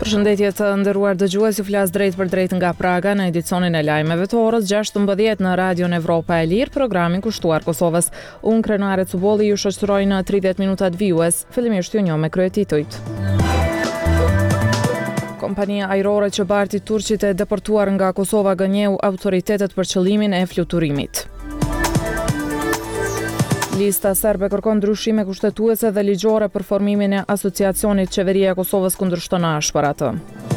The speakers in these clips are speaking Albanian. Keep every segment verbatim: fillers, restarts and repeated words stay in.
Përshëndetje të nderuar dëgjues, ju flas drejt për drejt nga Praga në edicionin e lajmeve të orës gjashtëmbëdhjetë në Radion Evropa e Lirë, programin kushtuar Kosovës. Unë Krenare Cubolli ju shoqëroj në tridhjetë minutat vijues. Fillimisht ju njoh me kryetitujt. Kompania ajrore që barti turqit e deportuar nga Kosova gënjeu autoritetet për qëllimin e fluturimit. Lista serbe kërkon ndryshime kushtetuese dhe ligjore për formimin e asociacionit Qeveria e Kosovës kundërshton ashpër atë.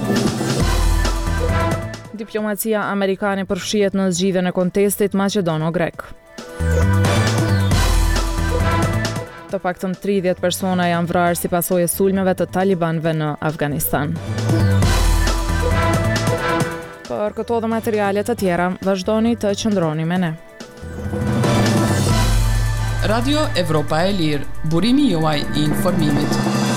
Diplomacia amerikane përfshihet në zgjidhjen e kontestit maqedono-grek. Të paktën tridhjetë persona janë vrarë si pasojë e sulmeve të talibanëve në Afganistan. Për këto dhe materiale të tjera, vazhdoni të qëndroni me ne. Radio Evropa e Lirë, burimi juaj i informimit.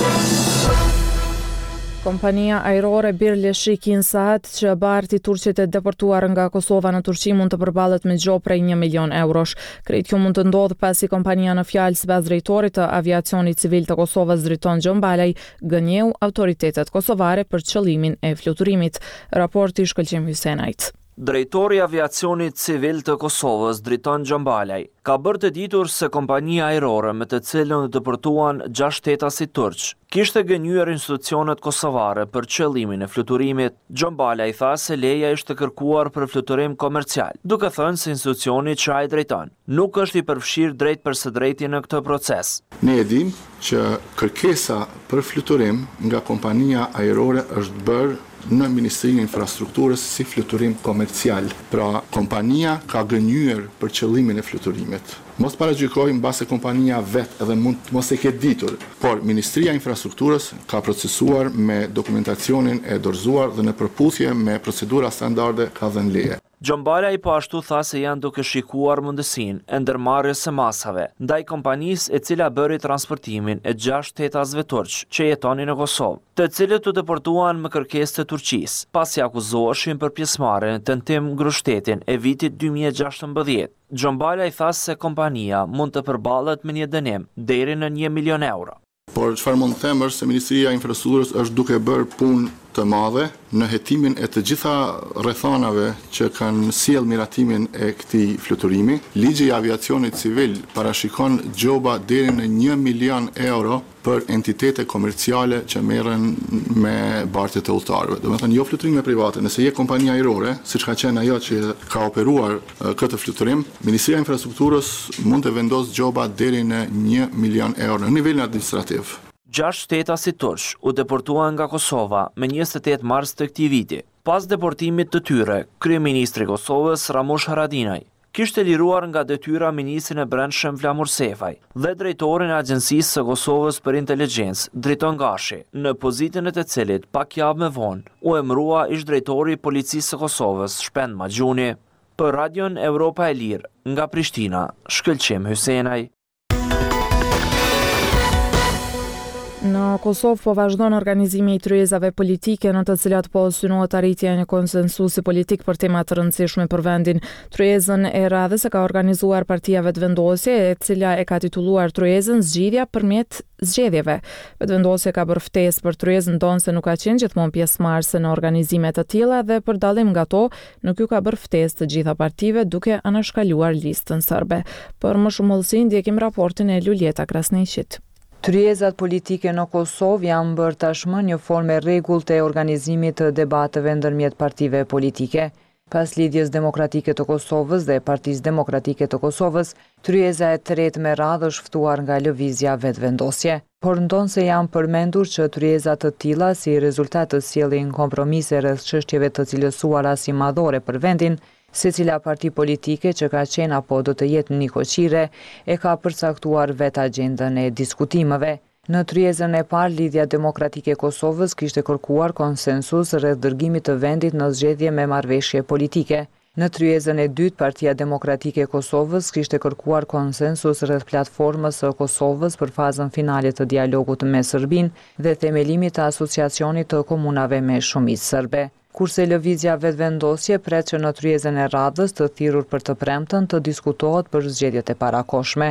Kompania ajrore Birli Shikin Saat që barti turqit e deportuar nga Kosova në Turqi mund të përballet me gjo prej një milion eurosh. Krejt kjo mund të ndodhë pasi kompania në fjalë sipas drejtorit të aviacionit civil të Kosovës Driton Gjombalaj gënjeu autoritetet kosovare për qëllimin e fluturimit. Raporti Shkëlqim Hysenajt. Drejtori i aviacionit civil të Kosovës, Driton Gjombalaj, ka bërë të ditur se kompania ajrore me të cilën depërtuan gjashtë shtetasit turq, kishte gënjur institucionet kosovare për qëllimin e fluturimit. Gjombalaj tha se leja ishte kërkuar për fluturim komercial, duke thënë se institucioni që ai drejton nuk është i përfshirë drejt për së drejti në këtë proces. Ne e dim që kërkesa për fluturim nga kompania ajrore është bërë në Ministrinë e Infrastrukturës si fluturim komercial. Pra, kompania ka gënjur për qëllimin e fluturimit. Mos paragjykojmë mbase kompania vetë edhe mund mos e ketë ditur, por Ministria e Infrastrukturës ka procesuar me dokumentacionin e dorëzuar dhe në përputhje me procedura standarde ka dhënë leje. Gjombalaj po ashtu tha se janë duke shikuar mundësinë e ndërmarrjes së masave ndaj kompanisë e cila bëri transportimin e gjashtë shtetasve turq që jetonin në Kosovë, të cilët u deportuan me kërkesë të Turqisë, pasi akuzoheshin për pjesëmarrjen në tentim ngrushtetin e vitit dy mijë e gjashtëmbëdhjetë. Gjombalaj tha se kompania mund të përballet me një dënim deri në një milion euro. Por çfarë mund të them është se Ministria e Infrastrukturës është duke bërë punë të madhe në hetimin e të gjitha rrethonave që kanë sjell miratimin e këtij fluturimi. Ligji i aviacionit civil parashikon gjoba deri në një milion euro për entitete komerciale që merren me bartjet e udhëtarëve. Do të thënë jo fluturime private. Nëse je kompania ajrore, siç ka qenë ajo që ka operuar uh, këtë fluturim, Ministria e Infrastrukturës mund të vendosë gjoba deri në një milion euro në nivelin administrativ. Gjashtë shtetasit turq u deportuan nga Kosova me njëzet e tetë mars të këtij viti. Pas deportimit të tyre, kryeministri i Kosovës Ramush Haradinaj kishte liruar nga detyra ministrin e brendshëm Vlamur Sefaj dhe drejtorin e Agjencisë së Kosovës për Inteligjencë Driton Gashi, në pozitën e të cilit pak javë më vonë u emërua ish drejtori i Policisë së Kosovës Shpend Maxhuni. Për Radion Evropa e Lirë nga Prishtina, Shkëlqim Hysenaj. Në Kosovë po vazhdon organizimi i tryezave politike në të cilat po synohet arritja e një konsensusi politik për tema të rëndësishme për vendin. Tryezën e radhës e ka organizuar Partia Vetëvendosje, e cila e ka titulluar tryezën Zgjidhja përmjet zgjedhjeve. Vetëvendosje ka bërë ftesë për tryezën tonë se nuk ka qenë gjithmonë pjesëmarrëse në organizime të tilla dhe për dallim nga to, nuk ju ka bërë ftesë të gjitha partive duke anashkaluar listën serbe. Për më shumë hollësi ndjekim raportin e Luljeta Krasniqit. Tryezat politike në Kosovë janë bërë tashmë një formë e rregullt e organizimit të debateve ndërmjet partive politike. Pas lidhjes demokratike të Kosovës dhe Partisë Demokratike të Kosovës, tryeza e tretë me radhë është ftuar nga lëvizja Vetëvendosje. Por ndonë se janë përmendur që tryeza të tilla si rezultat të sjellin kompromise rreth çështjeve të cilësuara si madhore për vendin, secila parti politike që ka qenë apo do të jetë një koqire e ka përcaktuar vetë agjendën e diskutimeve. Në tryezën e parë, Lidhja Demokratike e Kosovës kishte kërkuar konsensus rreth dërgimit të vendit në zgjedhje me marrëveshje politike. Në tryezën e dytë, Partia Demokratike e Kosovës kishte kërkuar konsensus rreth platformës së Kosovës për fazën finale të dialogut me Serbinë dhe themelimit të asociacionit të komunave me shumicë serbe. Kurse lëvizja Vetëvendosje pret që në tryezën e radhës të thirrur për të premten të diskutohet për zgjedhjet e parakoshme.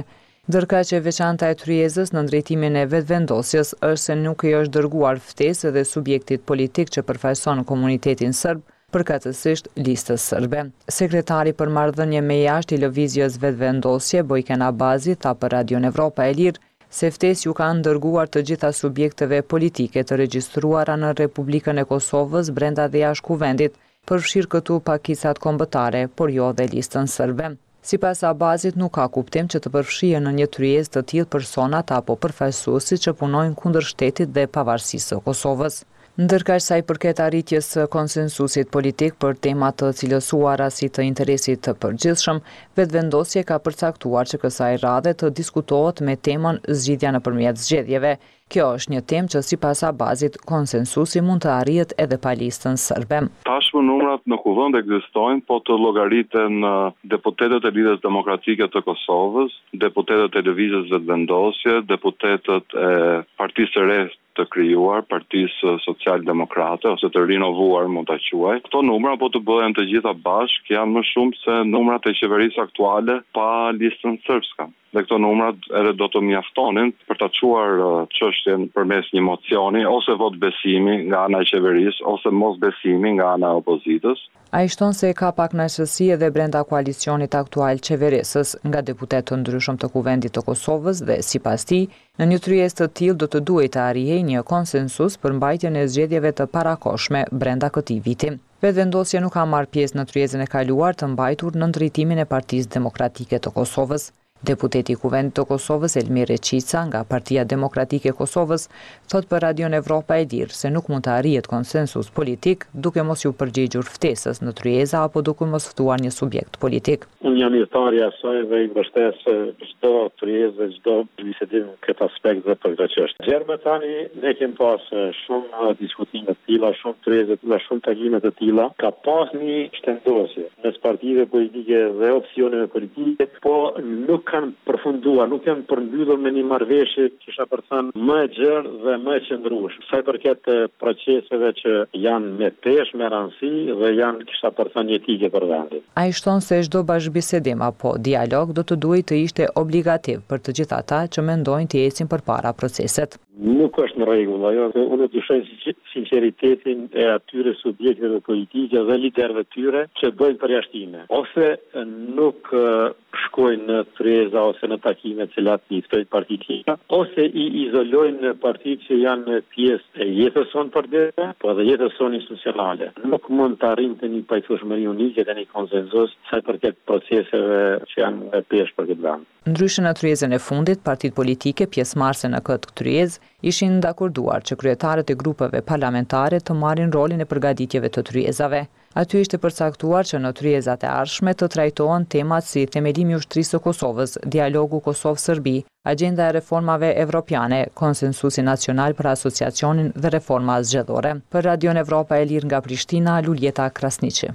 Ndërka që veçanta e Tryezës në drejtimin e vetëvendosjes është se nuk i është dërguar ftesë dhe subjektit politik që përfaqëson komunitetin serb, përkatësisht listës serbe. Sekretari për marrëdhënie me jashtë i lëvizjes vetëvendosje, Bojken Abazi, tha për Radion Evropa e Lirë se ftesë ju kanë dërguar të gjitha subjekteve politike të regjistruara në Republikën e Kosovës brenda dhe jashtë kuvendit, përfshirë këtu pakisat kombëtare, por jo dhe listën serbe. Sipas Abazit nuk ka kuptim që të përfshihen në një tryezë të tillë personat apo përfaqësuesit që punojnë kundër shtetit dhe pavarësisë së Kosovës. Ndërkaq sa i përket arritjes së konsensusit politik për tema të cilësuara si të interesit të përgjithshëm, vetëvendosja ka përcaktuar që kësaj radhe të diskutohet me temën zgjidhja nëpërmjet zgjedhjeve. Kjo është një temë që sipas Abazit konsensusi mund të arrihet edhe pa listën serbe. Tashmë numrat në kuvend ekzistojnë, po të llogariten deputetët e Lidhjes Demokratike të Kosovës, deputetët e Lëvizjes Vetëvendosje, deputetët e Partisë së Re të krijuar, Partisë Social-Demokrate ose të rinovuar mund ta quaj. Këto numra po të bëhen të gjitha bashkë janë më shumë se numrat e qeverisë aktuale pa listën serbske. Dhe këto numrat edhe do të mjaftonin për ta çuar çështjen përmes një mocioni ose vot besimi nga ana e qeverisë ose mos besimi nga ana e opozitës. Ai shton se ka pak nënshësi edhe brenda koalicionit aktual qeverisës nga deputetë të ndryshëm të kuvendit të Kosovës dhe sipas tij, në një tryezë të tillë do të duhej të arrijej një konsensus për mbajtjen e zgjedhjeve të parakohshme brenda këtij viti. Vetëvendosja nuk ka marrë pjesë në tryezën e kaluar të mbajtur në ndërtimin e Partisë Demokratike të Kosovës. Deputeti i Kuvendit të Kosovës Elmir Reqica nga Partia Demokratike e Kosovës thot për Radion Evropa e Lirë se nuk mund të arrihet konsensus politik duke mos ju përgjigjur ftesës në tryeza apo duke mos ftuar një subjekt politik. Unë jam hirtari i asaj dhe i mbështes çdo tryezë, çdo bisedim këtë aspekt dhe për këtë çështje. Gjermë tani ne kemi pas shumë diskutime të tilla, shumë tryezë, dhe shumë takime të tilla. Ka pas një shtendosje mes partive politike dhe opsioneve politike, po nuk kanë përfunduar, nuk janë përmbyllur me një marrëveshje që isha për thënë më e gjerë dhe më e qëndrueshme. Sa i përket proceseve që janë me peshë, me rëndësi dhe janë kisha për thënë etike për vendin. Ai shton se çdo bashkëbisedim apo dialog do të duhej të ishte obligativ për të gjithë ata që mendojnë të ecin përpara proceset. Nuk është në rregull ajo. Unë dyshoj sinqeritetin e atyre subjekteve politike dhe liderëve tyre që bëjnë përjashtime. Ose nuk shkojnë në tryeza ose në takime të cilat i ftojnë partitë tjera, ose i izolojnë partitë që janë pjesë e jetës sonë përditshme, po edhe jetës sonë institucionale. Nuk mund të arrinte një pajtueshmëri unike dhe një konsensus sa i përket proceseve që janë me peshë për këtë vend. Ndryshe në tryezën e fundit, partitë politike pjesëmarrëse në këtë tryezë ishin dakorduar që kryetarët e grupeve parlamentare të marrin rolin e përgatitjeve të tryezave. Aty ishte përcaktuar që në tryezat e ardhshme të trajtohen temat si themelimi i ushtrisë së Kosovës, dialogu Kosovë-Serbi, agjenda e reformave evropiane, konsensusi nacional për asociacionin dhe reforma zgjedhore. Për Radion Evropa e Lirë nga Prishtina, Luljeta Krasniqi.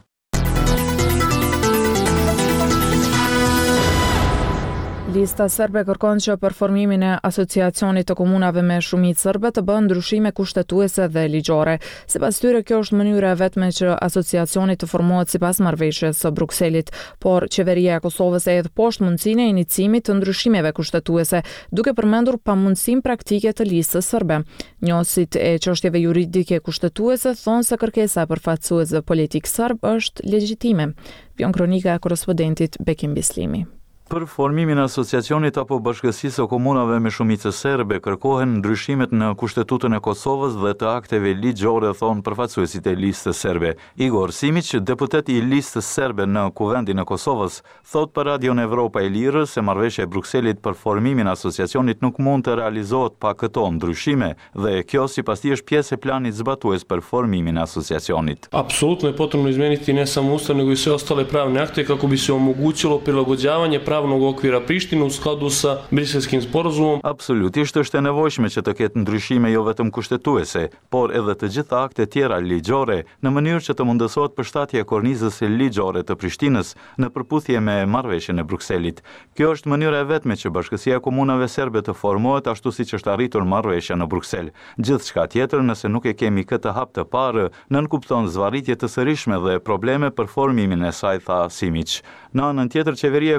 Lista serbe kërkon që për formimin e asociacionit të komunave me shumicë serbe të bëhen ndryshime kushtetuese dhe ligjore. Sipas tyre, kjo është mënyra e vetme që asociacioni të formohet sipas marrëveshjes së Brukselit, por qeveria e Kosovës e hedh poshtë mundësinë e inicimit të ndryshimeve kushtetuese, duke përmendur pamundësinë praktike të listës serbe. Njohësit e çështjeve juridike kushtetuese thonë se kërkesa e përfaqësuesve politik serb është legjitime. Vjon kronika e korrespondentit Bekim Bislimi. Për formimin e asociacionit apo bashkësisë së komunave me shumicë serbe kërkohen ndryshimet në Kushtetutën e Kosovës dhe të akteve ligjore, thon përfaqësuesit e listës serbe. Igor Simić, deputet i listës serbe në Kuvendin e Kosovës, thot për Radion Evropa e Lirë se marrëveshja e Brukselit për formimin e asociacionit nuk mund të realizohet pa këto ndryshime dhe kjo sipas tij është pjesë e planit zbatues për formimin e asociacionit. Apsolutno je potrebno izmeniti ne samo Ustav nego i sve ostale pravne akte kako bi se omogućilo prilagođavanje pravnog okvira Prištine u skladu sa Briselskim sporazumom. Absolutisht është e nevojshme që të ketë ndryshime jo vetëm kushtetuese, por edhe të gjitha akte tjera ligjore në mënyrë që të mundësohet përshtatja e kornizës ligjore të Prishtinës në përputhje me marrëveshjen e Brukselit. Kjo është mënyra e vetme që Bashkësia e Komunave Serbe të formohet ashtu siç është arritur marrëveshja në Bruksel. Gjithçka tjetër, nëse nuk e kemi këtë hap të parë, nënkupton zvarritje të sërishme dhe probleme për formimin e saj, tha Simić. Në anën tjetër, qeveria e Kosovës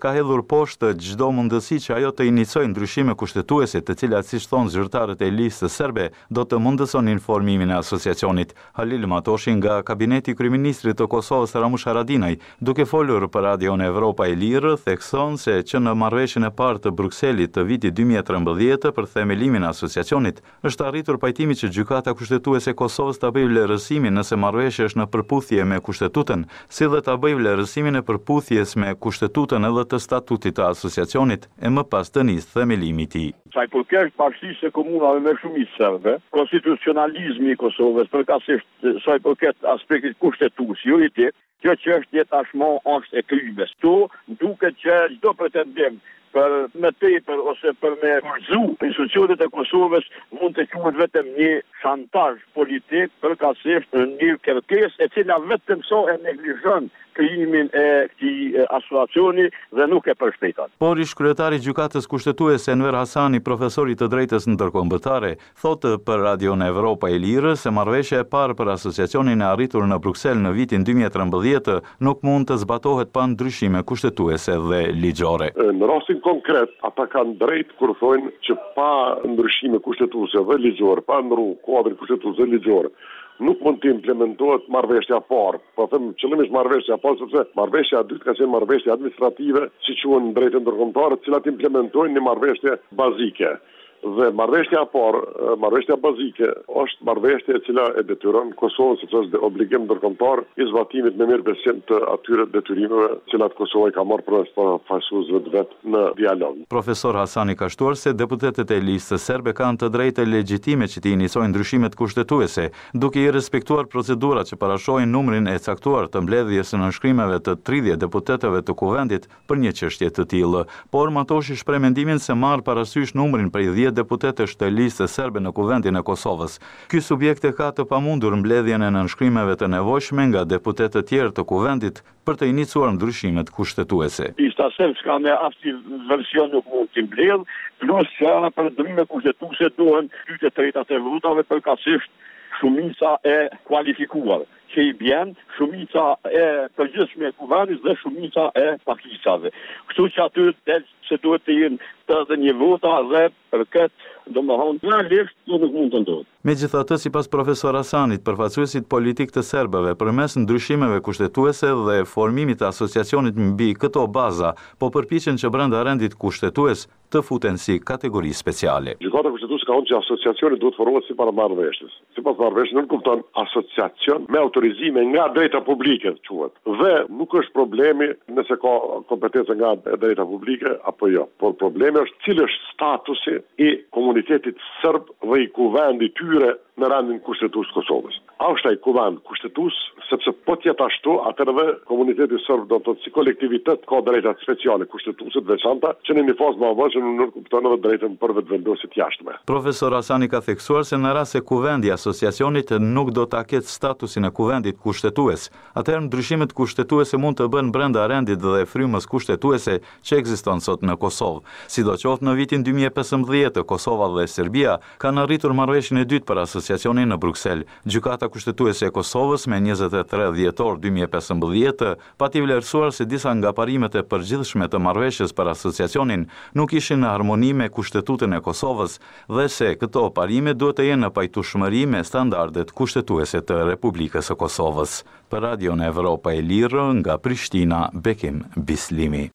ka hedhur poshtë çdo mundësi që ajo të inicojë ndryshime kushtetuese, të cilat, siç thonë zyrtarët e listës serbe, do të mundësonin formimin e asociacionit. Halil Matoshi nga kabineti i kryeministrit të Kosovës Ramush Haradinaj, duke folur për Radion Evropa e Lirë, thekson se që në marrëveshjen e parë të Brukselit të vitit dy mijë e trembëdhjetë për themelimin e asociacionit, është arritur pajtimi që gjykata kushtetuese e Kosovës ta bëjë vlerësimin nëse marrëveshja është në përputhje me kushtetutën, si dhe ta bëjë vlerësimin e përputhjes me kushtetutën edhe të statutit të asociacionit e më pas të nisë themelimi i tij. Sa i përket bashkisë së komunave me shumicë serbe, konstitucionalizmi i Kosovës, përkatësisht sa i përket aspektit kushtetues, juridik, kjo çështje tashmë është e krymes. Tu duket që çdo pretendim për me tepër ose për me forzu institucionet e Kosovës mund të quhet vetëm një shantazh politik, përkatësisht një kërkesë e cila vetëm so e neglizhon krijimin e këtij asociacioni dhe nuk e përshpejton. Por ish kryetari i gjykatës kushtetuese Enver Hasani, profesori të drejtës ndërkombëtare, thotë për Radion Evropa e Lirë se marrëveshja e parë për asociacionin e arritur në Bruksel në vitin dy mijë e trembëdhjetë nuk mund të zbatohet pa ndryshime kushtetuese dhe ligjore. Në rastin konkret, ata kanë drejt kur thonë që pa ndryshime kushtetuese dhe ligjore, pa ndru kuadrin kushtetues dhe ligjor, nuk mund të implementohet marrëveshja e parë. Po them qëllimisht marrëveshja e parë sepse marrëveshja e dytë ka qenë marrëveshje administrative, si quhen në drejtën ndërkombëtare, të cilat implementojnë një marrëveshje bazike. Dhe marrëveshja e parë, marrëveshja bazike, është marrëveshje e cila e detyron Kosovën sepse është obligim ndërkombëtar i zbatimit me mirëbesim të atyre detyrimeve të cilat Kosova i ka marrë përmes përfaqësuesve të vet në dialog. Profesor Hasani ka shtuar se deputetët e listës serbe kanë të drejtë legjitime që të inicojnë ndryshimet kushtetuese, duke i respektuar procedurat që parashojnë numrin e caktuar të mbledhjes së nënshkrimeve të tridhjetë deputetëve të kuvendit për një çështje të tillë. Por Matoshi shpreh mendimin se marr parasysh numrin prej dhjetë deputetësh të listës serbe në kuvendin e Kosovës. Ky subjekt e ka të pamundur mbledhjen e nënshkrimeve të nevojshme nga deputetë të tjerë të kuvendit për të iniciuar ndryshimet kushtetuese. Lista serbe me asnjë version nuk mund të mbledh, plus që për ndryshime kushtetuese duhen dy të tretat e votave përkatësisht shumica e kualifikuar, që i bjen shumica e përgjithshme e kuvendit dhe shumica e pakicave. Kështu që aty del se duhet të jenë pesëdhjetë e një vota dhe për këtë domethënë realisht nuk mund të ndodhë. Megjithatë, sipas profesor Hasanit, përfaqësuesit politik të serbëve përmes ndryshimeve kushtetuese dhe formimit të asociacionit mbi këto baza, po përpiqen që brenda rendit kushtetues të futen si kategori speciale. Gjykata kushtetuese ka thënë që asociacioni duhet formohet sipas marrëveshjes. Sipas marrëveshjes nuk kupton asociacion me autorizime nga drejta publike, quhet. Dhe nuk është problemi nëse ka kompetencë nga drejta publike apo jo. Por problemi është cili është statusi i komunitetit serb dhe i kuvendit tyre në rendin kushtetues të Kosovës. A është ai kuvend kushtetues, sepse po të jetë ashtu, atëherë komuniteti serb do të thotë si kolektivitet ka drejta speciale kushtetuese të veçanta, që në një fazë më vonë nuk kupton edhe drejtën për vetëvendosje të jashtme. Profesor Hasani ka theksuar se në rast se kuvendi i asociacionit nuk do ta ketë statusin e kuvendit kushtetues, atëherë ndryshimet kushtetuese mund të bëhen brenda rendit dhe frymës kushtetuese që ekziston sot në Kosovë. Sidoqoftë në vitin dy mijë e pesëmbëdhjetë, Kosova dhe Serbia kanë arritur marrëveshjen e dytë për asociacionin në Bruksel. Gjykata kushtetuese e Kosovës me njëzet e tre dhjetor dy mijë e pesëmbëdhjetë pati vlerësuar se disa nga parimet e përgjithshme të marrëveshjes për asociacionin nuk ishin në harmoni me kushtetutën e Kosovës dhe se këto parime duhet të jenë në pajtueshmëri me standardet kushtetuese të Republikës së Kosovës. Për Radion Evropa e Lirë nga Prishtina, Bekim Bislimi.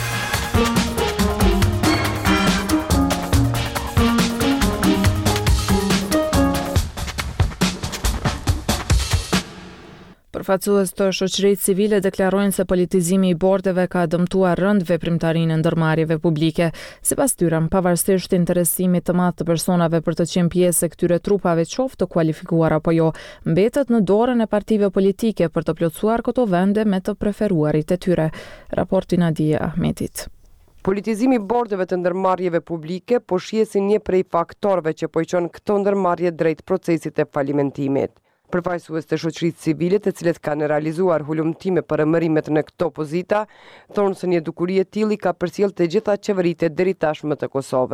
Përfaqësues të shoqërisë civile deklarojnë se politizimi i bordeve ka dëmtuar rënd veprimtarinë e ndërmarrjeve publike. Sipas tyre, pavarësisht interesimit të madh të personave për të qenë pjesë e këtyre trupave qoftë të kualifikuar apo jo, mbetet në dorën e partive politike për të plotësuar këto vende me të preferuarit e tyre. Raporti Nadia Ahmetit. Politizimi i bordeve të ndërmarrjeve publike po shihet si një prej faktorëve që po i çon këto ndërmarrje drejt procesit të falimentimit. Përfaqësues të shoqërisë civile, të cilët kanë realizuar hulumtime për emërimet në këto pozita, thonë se një dukuri e tillë ka përcjell të gjitha qeveritë deri tashmë të Kosovës.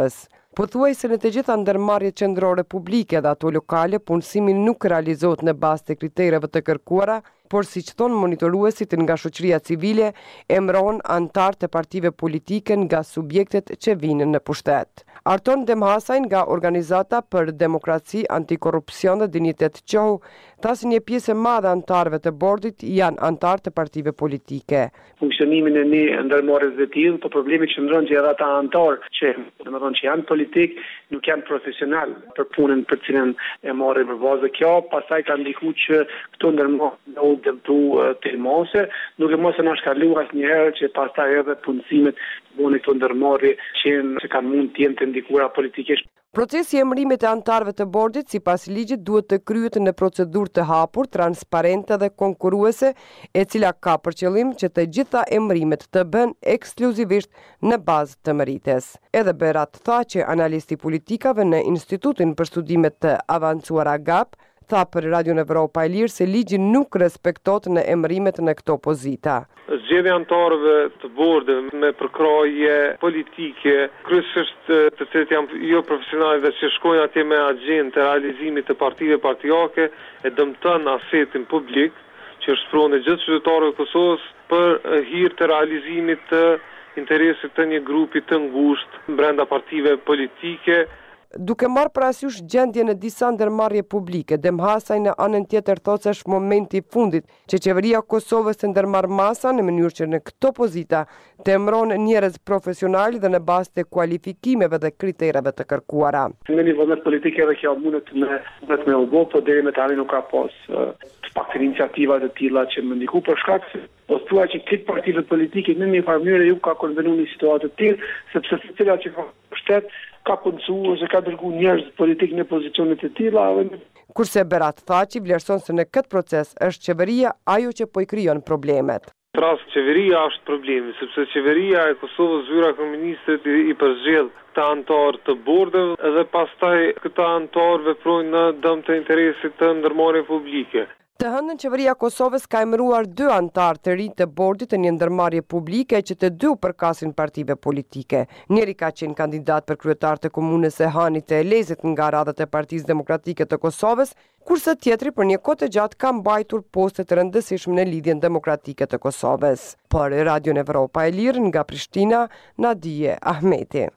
Pothuajse në të gjitha ndërmarrjet qendrore publike dhe ato lokale, punësimi nuk realizohet në bazë të kritereve të kërkuara, por siç thon monitoruesit nga shoqëria civile, emëron antar të partive politike nga subjektet që vinë në pushtet. Arton Demhasaj nga Organizata për Demokraci, Antikorrupsion dhe Dinjitet Qohu, thasi një pjesë e madhe antarëve të bordit janë antar të partive politike. Funksionimin e një ndërmarrjes të tillë, po problemi qëndron që edhe ata antar që, domethënë që janë politik, nuk janë profesional për punën për cilën e marrin përballë. Kjo pastaj ka ndikuar që këto ndërmarrje u dëmtu të mose, nuk e mos e na shkaluar asnjëherë që pastaj edhe punësimet bëhen këto ndërmarrje që, që kanë mund të jenë të ndikuara politikisht. Procesi i emërimit e antarëve të bordit sipas ligjit duhet të kryhet në procedurë të hapur, transparente dhe konkurruese, e cila ka për qëllim që të gjitha emërimet të bëhen ekskluzivisht në bazë të merites. Edhe Berat tha që analisti politikave në Institutin për Studime të Avancuara GAP tha për Radio Evropa e Lirë se ligji nuk respektohet në emërimet në këto pozita. Zgjedhja antarëve të bordit me përkraje politike, kryesisht të cilët janë jo profesionale dhe që shkojnë atje me agjendë të realizimit të partive partijake, e dëmton asetin publik, që është prunë e gjithë qytetarëve të Kosovës për hir të realizimit të interesit të një grupi të ngushtë brenda partive politike. Duke marrë parasysh gjendje në disa ndërmarrje publike, Demhasaj në anën tjetër thotë se është momenti i fundit që qeveria e Kosovës të ndërmarrë masa në mënyrë që në këto pozita të emëron njerëz profesional dhe në bazë të kualifikimeve dhe kritereve të kërkuara. Në një vullnet politike edhe kjo mundet me mundet me u bë, por deri më tani nuk ka pas të paktën iniciativa të tilla që më ndiku për shkak se po thua që këtë partive politike në një farë mënyrë ju ka konvenuar një situatë të tillë, sepse secila që ka shtet ka punësu ose ka dërgu njerëz politik në pozicionet të tilla. Kurse Berat tha që vlerëson se në këtë proces është qeveria ajo që po i krijon problemet. Rast qeveria është problemi, sepse qeveria e Kosovës, zyra e kryeministrit i përzgjedh këta antarë të bordeve dhe pastaj këta antarë veprojnë në dëm të interesit të ndërmarrjeve publike. Të hënën qeveria Kosovës ka emëruar dy antar të rinj të bordit të një ndërmarrje publike që të dy u përkasin partive politike. Njëri ka qenë kandidat për kryetar të komunës së Hanit të Elezit nga radhët e Partisë Demokratike të Kosovës, kurse tjetri për një kohë të gjatë ka mbajtur poste të rëndësishme në Lidhjen Demokratike të Kosovës. Për Radio Evropa e Lirë nga Prishtina, Nadije Ahmeti.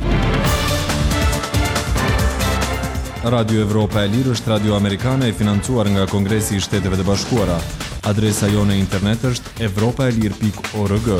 Radio Evropa e Lirë është radio amerikane e financuar nga Kongresi i Shteteve të Bashkuara. Adresa jone internet është evropaelir pikë org.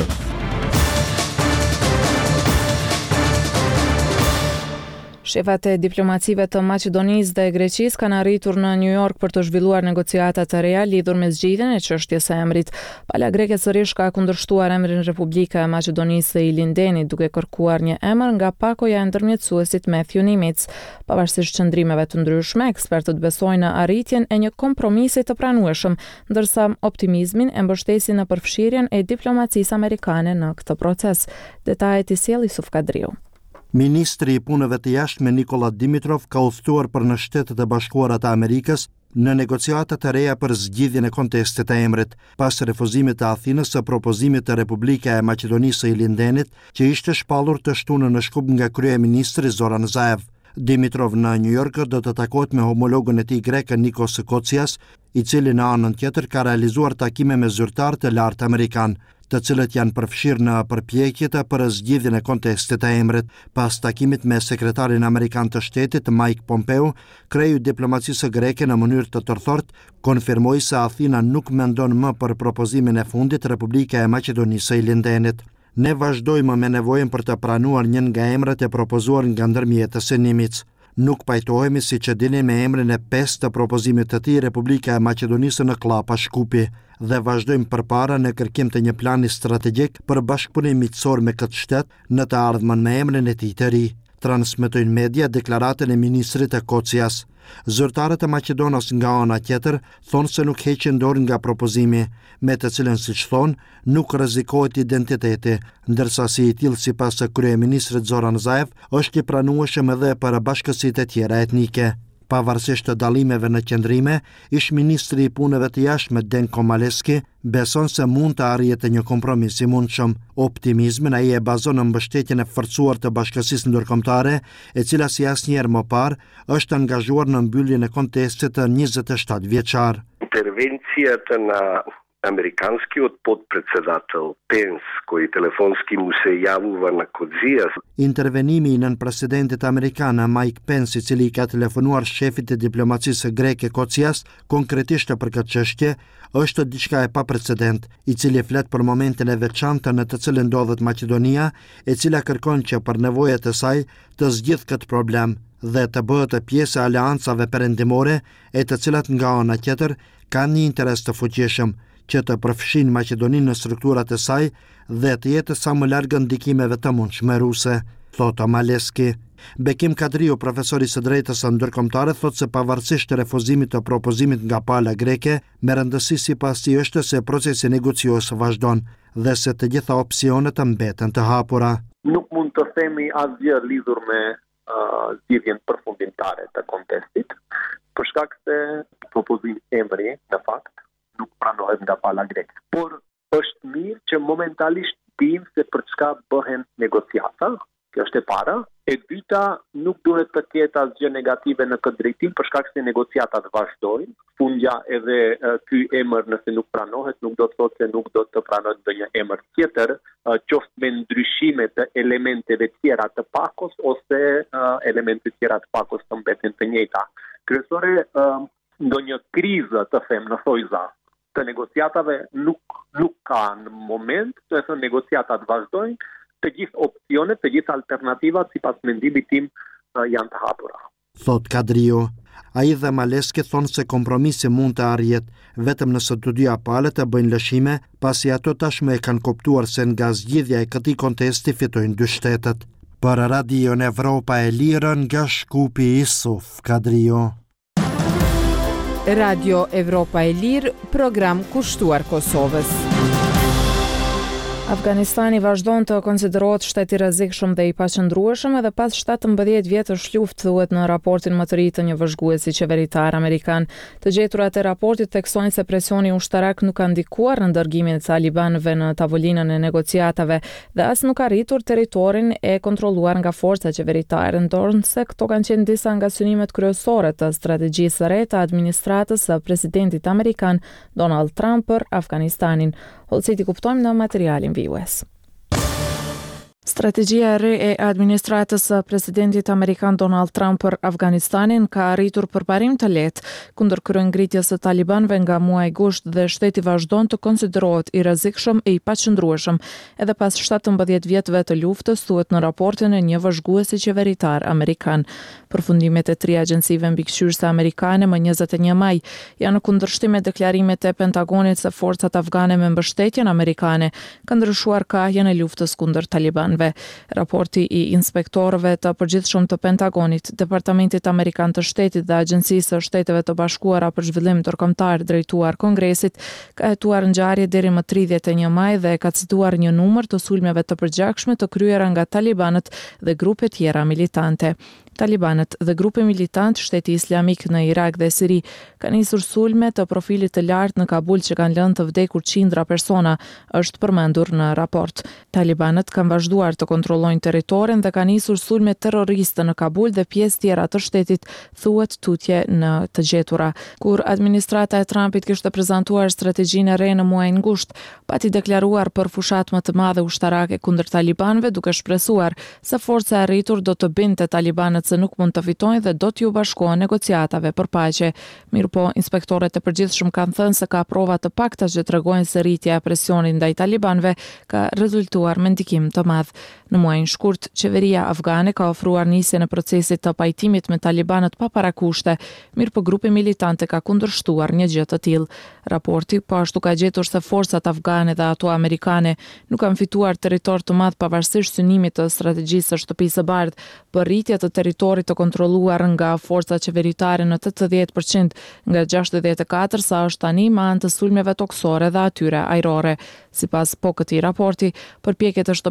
Shefat e diplomacive të Maqedonisë dhe Greqisë kanë arritur në New York për të zhvilluar negociata të reja lidhur me zgjidhjen e çështjes së emrit. Pala greke sërish ka kundërshtuar emrin Republika e Maqedonisë së Ilindenit, duke kërkuar një emër nga pakoja e ndërmjetësuesit Matthew Nimitz. Pavarësisht qëndrimeve të ndryshme, ekspertët besojnë në arritjen e një kompromisi të pranueshëm, ndërsa optimizmin e mbështesin në përfshirjen e diplomacisë amerikane në këtë proces. Detajet i sjell Yusuf Kadriu. Ministri i punëve të jashtme Nikola Dimitrov ka udhëtuar për në Shtetet e Bashkuara të Amerikës në negociata të reja për zgjidhjen e kontestit të emrit, pas refuzimit të Athinës së propozimit të Republika e Maqedonisë së Ilindenit, që ishte shpallur të shtunën në Shkup nga kryeministri Zoran Zaev. Dimitrov në New York do të takohet me homologun e tij grek Nikos Kocias, i cili në anën tjetër ka realizuar takime me zyrtar të lartë amerikan, të cilët janë përfshirë në përpjekjet për zgjidhjen e kontestit të emrit. Pas takimit me sekretarin amerikan të shtetit Mike Pompeo, kreu i diplomacisë greke në mënyrë të tërthort konfirmoi se Athina nuk mendon më për propozimin e fundit Republika e Maqedonisë së Ilindenit. Ne vazhdojmë me nevojën për të pranuar një nga emrat e propozuar nga ndërmjetësi Nimitz. Nuk pajtohemi si që dini me emrin e pesë të propozimit të tij Republika e Maqedonisë në klapa Shkupi dhe vazhdojmë përpara në kërkim të një plani strategjik për bashkëpunim miqësor me këtë shtet në të ardhmen me emrin e tij të ri. Transmetojnë media deklaratën e ministrit e Kocias. Zyrtarët e Maqedonos nga ana tjetër thonë se nuk heqin dorë nga propozimi, me të cilën siç thonë nuk rrezikohet identiteti, ndërsa si i tillë sipas së kryeministrit Zoran Zaev është i pranueshëm edhe për bashkësitë e tjera etnike. Pavarësisht të dallimeve në qendrime, ish ministri i punëve të jashtme Denko Maleski beson se mund të arrihet një kompromis i mundshëm. Optimizmin ai e bazon në mbështetjen e forcuar të Bashkësisë Ndërkombëtare, e cila si asnjëherë më parë është angazhuar në mbylljen e kontestit të njëzet e shtatë vjeçar. Intervencijat na amerikanski od podpredsedatel Pence, koji telefonski mu se javува na Kodzijas. Intervenimi i nën presidentit amerikan Mike Pence, i cili ka telefonuar shefit të diplomacisë greke Kocias, konkretisht për këtë çështje, është diçka e paprecedent, i cili flet për momentin e veçantë në të cilën ndodhet Maqedonia, e cila kërkon që për nevojat e saj të zgjidhë këtë problem dhe të bëhet pjesë e aleancave perëndimore, e të cilat nga ana tjetër kanë një interes të fuqishëm që të përfshin Maqedoninë në strukturat e saj dhe të jetë sa më larg ndikimeve të mundshme ruse, thotë Maleski. Bekim Kadriu, profesori së drejtës së ndërkombëtare, thotë se pavarësisht të refuzimit të propozimit nga pala greke, me rëndësi sipas tij është se procesi negocios vazhdon dhe se të gjitha opsionet mbeten të hapura. Nuk mund të themi asgjë lidhur me uh, zgjidhjen përfundimtare të kontestit, për shkak se propozimi emri në fakt nuk pranohet nga pala greke. Por është mirë që momentalisht dim se për çka bëhen negociata, kjo është e para. E dyta, nuk duhet të ketë asgjë negative në këtë drejtim, për shkak se negociatat vazhdojnë. Fundja edhe uh, ky emër nëse nuk pranohet, nuk do të thotë se nuk do të pranohet ndonjë emër tjetër, uh, qoftë me ndryshime të elementeve tjera të pakos ose uh, elemente tjera të pakos të mbeten të njëjta. Kryesore, uh, ndonjë krizë të them në thojza të negociatave nuk nuk ka në moment, të e thënë negociatat vazhdojnë, të gjithë opsionet, të gjithë alternativat sipas mendimit tim janë të hapura. Thot Kadriu. Ai dhe Maleski thonë se kompromisi mund të arrihet vetëm nëse të dyja palët të bëjnë lëshime, pasi ato tashmë e kanë kuptuar se nga zgjidhja e këtij kontesti fitojnë dy shtetet. Për Radion Evropa e Lirë, nga Shkupi Isuf Kadriu. Radio Evropa e Lirë, program kushtuar Kosovës. Afganistani vazhdon të konsiderohet shtet i rrezikshëm dhe i paqëndrueshëm edhe pas shtatëmbëdhjetë vjetësh luftë, thuhet në raportin më të ri të një vëzhguesi qeveritar amerikan. Të gjeturat e raportit theksojnë se presioni ushtarak nuk ka ndikuar në dërgimin e talibanëve në tavolinën e negociatave dhe as nuk ka rritur territorin e kontrolluar nga forca qeveritare, ndonse këto kanë qenë disa nga synimet kryesore të strategjisë së re të administratës së presidentit amerikan Donald Trump për Afganistanin. Holciti kuptojmë në materialin vijues. Strategjia e re e administratës së presidentit amerikan Donald Trump për Afganistanin ka arritur përparim të lehtë kundër kryengritjes së talibanëve nga muaji gusht dhe shteti vazhdon të konsiderohet i rrezikshëm e i paqëndrueshëm edhe pas shtatëmbëdhjetë vjetëve të luftës, thuhet në raportin e një vëzhguesi qeveritar amerikan. Përfundimet e tri agjencive mbikëqyrëse amerikane më njëzet e një maj janë në kundërshtim me deklarimet e Pentagonit se forcat afgane me mbështetjen amerikane kanë ndryshuar kahjen e luftës kundër talibanëve. Raporti i inspektorëve të përgjithshëm të Pentagonit, Departamentit Amerikan të Shtetit dhe Agjencisë së Shteteve të Bashkuara për Zhvillim Ndërkombëtar drejtuar Kongresit ka hetuar ngjarje deri më tridhjetë e një maj dhe ka cituar një numër të sulmeve të përgjakshme të kryera nga talibanët dhe grupe tjera militante. Talibanët dhe grupe militant Shteti Islamik në Irak dhe Siri kanë nisur sulme të profilit të lartë në Kabul që kanë lënë të vdekur qindra persona, është përmendur në raport. Talibanët kanë vazhduar të kontrollojnë territorin dhe kanë nisur sulme terroriste në Kabul dhe pjesë tjera të shtetit, thuhet tutje në të gjetura. Kur administrata e Trumpit kishte prezantuar strategjinë e re në muajin gusht, pati deklaruar për fushat më të madhe ushtarake kundër talibanëve, duke shpresuar se forca e arritur do të binte talibanët se nuk mund të fitojnë dhe do t'ju bashkohen negociatave për paqe. Mirëpo, inspektorët e përgjithshëm kanë thënë se ka prova të pakta që tregojnë se rritja e presionit ndaj talibanëve ka rezultuar me ndikim të madh. Në muajin shkurt, qeveria afgane ka ofruar nisjen e procesit të pajtimit me talibanët pa parakushte, mirëpo grupi militante ka kundërshtuar një gjë të tillë. Raporti po ashtu ka gjetur se forcat afgane dhe ato amerikane nuk kanë fituar territor të madh pavarësisht synimit të strategjisë së shtëpisë së bardhë për rritje të territorit të kontrolluar nga forca qeveritare në tetëdhjetë përqind nga gjashtëdhjetë e katër sa është tani me anë të sulmeve toksore dhe atyre ajrore. Sipas po këtij raporti, përpjekjet e shtëpisë së bardhë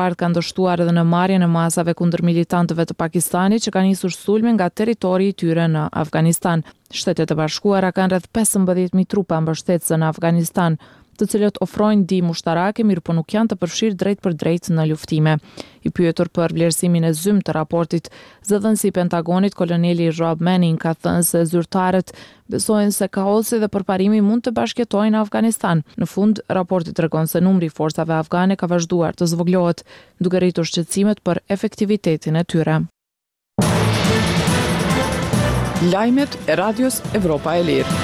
antarët kanë dështuar edhe në marrjen e masave kundër militantëve të Pakistanit që kanë nisur sulme nga territori i tyre në Afganistan. Shtetet e Bashkuara kanë rreth pesëmbëdhjetë mijë trupa mbështetëse në Afganistan, të cilët ofrojnë ndihmë ushtarake, mirë po nuk janë të përfshirë drejt për drejt në luftime. I pyetur për vlerësimin e zymë të raportit, zëdhënësi i Pentagonit, koloneli Rob Manning ka thënë se zyrtarët besojnë se kaosi dhe përparimi mund të bashkëjetojnë në Afganistan. Në fund, raporti tregon se numri i forcave afgane ka vazhduar të zvoglohet, duke rritur shqetësimet për efektivitetin e tyre. Lajmet e Radios Evropa e Lirë.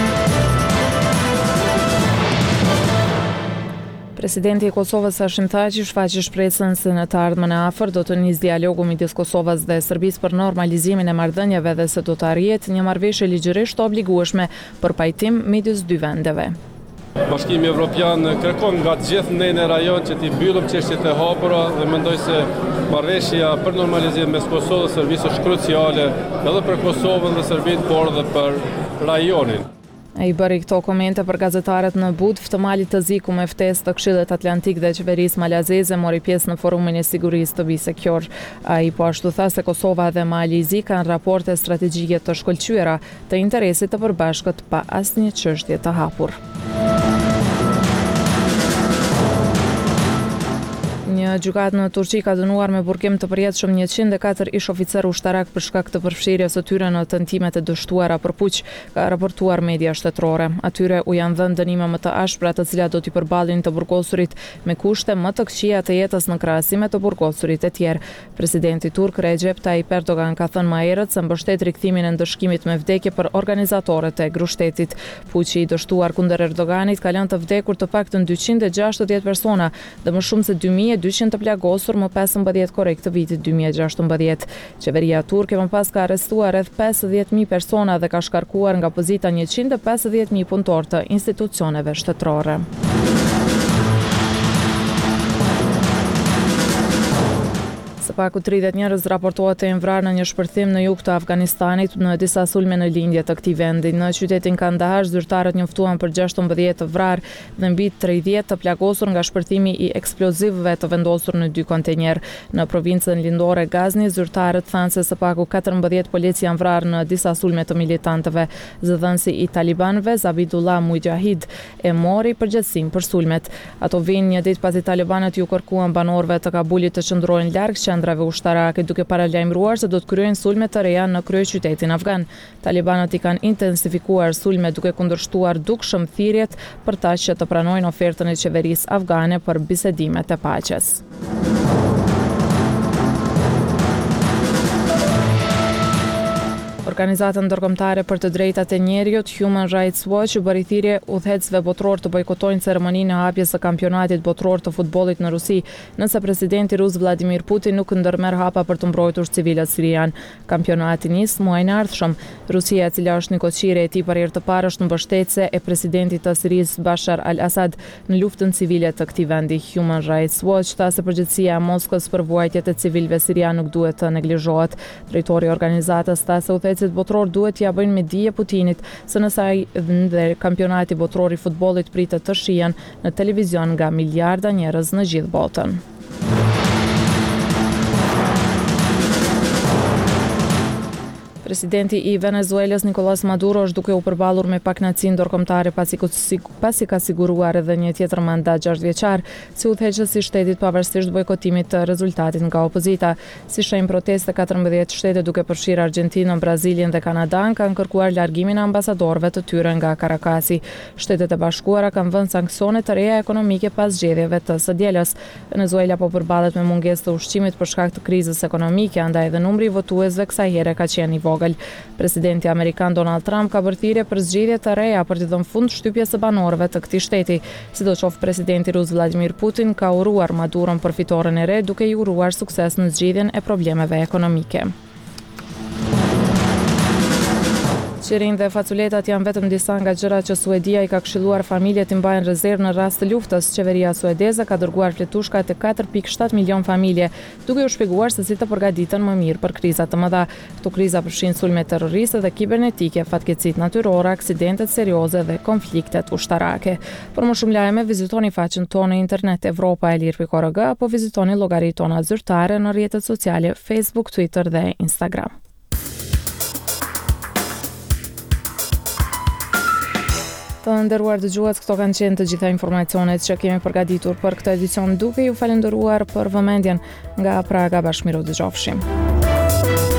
Presidenti i Kosovës Hashim Thaçi shfaqi shpresën se në të ardhmen e afër do të nisë dialogu midis Kosovës dhe Serbisë për normalizimin e marrëdhënieve dhe se do të arrihet një marrëveshje ligjërisht të obligueshme për pajtim midis dy vendeve. Bashkimi Evropian kërkon nga gjithë ne në rajon që t'i mbyllëm çështjet e hapura dhe mendoj se marrëveshja për normalizim mes Kosovës dhe Serbisë është kruciale edhe për Kosovën dhe Serbinë, por edhe për rajonin. Ai bëri këto komente për gazetarët në Budv të Malit të Ziku me ftesë të Këshillit Atlantik dhe qeverisë malazeze mori pjesë në forumin e sigurisë të Be Secure. Ai po ashtu tha se Kosova dhe Mali i Zi kanë raporte strategjike të shkëlqyera të interesit të përbashkët pa asnjë çështje të hapur. Një gjykatë në Turqi ka dënuar me burgim të përjetshëm njëqind e katër ish oficer ushtarak për shkak të përfshirjes së tyre në tentimet e dështuara për puq, ka raportuar media shtetërore. Atyre u janë dhënë dënime më të ashpra, të cilat do t'i përballin të burgosurit me kushte më të këqija të jetës në krahasim me të burgosurit e tjerë. Presidenti turk Recep Tayyip Erdogan ka thënë më herët se mbështet rikthimin e ndëshkimit me vdekje për organizatorët e grushtetit. Puqi i dështuar kundër Erdoganit ka lënë të vdekur të paktën dyqind e gjashtëdhjetë persona dhe më shumë se dy mijë e dyqind të plagosur më pesëmbëdhjetë korrekt të vitit dy mijë e gjashtëmbëdhjetë. Qeveria turke më pas ka arrestuar rreth pesëdhjetë mijë persona dhe ka shkarkuar nga pozita njëqind e pesëdhjetë mijë punëtor të institucioneve shtetërore. Së paku tridhjetë njerëz raportohet të jenë vrarë në një shpërthim në jug të Afganistanit në disa sulme në lindje të këtij vendi. Në qytetin Kandahar, zyrtarët njoftuan për gjashtëmbëdhjetë të vrarë dhe mbi tridhjetë të plagosur nga shpërthimi i eksplozivëve të vendosur në dy kontenjer. Në provincën lindore Ghazni, zyrtarët thanë se së paku katërmbëdhjetë polic janë vrarë në disa sulme të militantëve. Zëdhënësi i talibanëve, Zabidullah Mujahid, e mori përgjegjësinë për sulmet. Ato vinë një ditë pasi talibanët ju kërkuan banorëve të Kabulit të qëndrojnë larg qendrave ushtarake, duke paralajmëruar se do të kryejnë sulme të reja në kryeqytetin afgan. Talibanët i kanë intensifikuar sulme duke kundërshtuar dukshëm thirrjet për ta që të pranojnë ofertën e qeverisë afgane për bisedimet e paqes. Organizata ndërkombëtare për të drejtat e njerëzit Human Rights Watch u bëri thirrje udhëheqësve botror të bojkotojnë ceremoninë e hapjes së kampionatit botror të futbollit në Rusi, nëse presidenti rus Vladimir Putin nuk ndërmerr hapa për të mbrojtur civilët sirian. Kampionati nis muajin e ardhshëm. Rusia, e cila është një koqire e tij për herë të parë, është mbështetëse e presidentit të Sirisë Bashar al-Assad në luftën civile të këtij vendi. Human Rights Watch tha se përgjegjësia e Moskës për vuajtjet e civilëve sirian nuk duhet të neglizhohet. Drejtori i organizatës tha se udhëheqësit botror duhet t'ia bëjnë me dije Putinit se nëse ai dhe kampionati botror i futbollit pritet të shihen në televizion nga miliarda njerëz në gjithë botën. Presidenti i Venezuelës Nicolás Maduro është duke u përballur me pakënaqësi ndërkombëtare pasi pasi ka siguruar edhe një tjetër mandat gjashtëvjeçar si udhëheqës i shtetit pavarësisht bojkotimit të rezultatit nga opozita. Si shenjë proteste, katërmbëdhjetë shtete duke përfshirë Argjentinën, Brazilin dhe Kanadan kanë kërkuar largimin e ambasadorëve të tyre nga Karakasi. Shtetet e Bashkuara kanë vënë sanksione të reja ekonomike pas zgjedhjeve të së dielës. Venezuela po përballet me mungesë të ushqimit për shkak të krizës ekonomike, andaj edhe numri i votuesve kësaj here ka qenë i vogël. Presidenti amerikan Donald Trump ka bërë thirrje për zgjedhje të reja për të dhënë fund shtypjes së banorëve të këtij shteti. Sidoqoftë, presidenti rus Vladimir Putin ka uruar Maduron për fitoren e re, duke i uruar sukses në zgjidhjen e problemeve ekonomike. Qirin dhe faculetat janë vetëm disa nga gjërat që Suedia i ka këshilluar familjet të mbajnë rezervë në rast të luftës. Qeveria suedeze ka dërguar fletushka të katër pikë shtat milion familje, duke u shpjeguar se si të përgatiten më mirë për kriza të mëdha. Këto kriza përfshin sulme terroriste dhe kibernetike, fatkeqësitë natyrore, aksidentet serioze dhe konfliktet ushtarake. Për më shumë lajme, vizitoni faqen tonë në internet evropa e lirë pikë org apo vizitoni llogaritë tona zyrtare në rrjetet sociale Facebook, Twitter dhe Instagram. Të nderuar dëgjues, këto kanë qenë të gjitha informacionet që kemi përgatitur për këtë edicion, duke ju falendëruar për vëmendjen. Nga Praga, bashkëmiru dëgjofshim.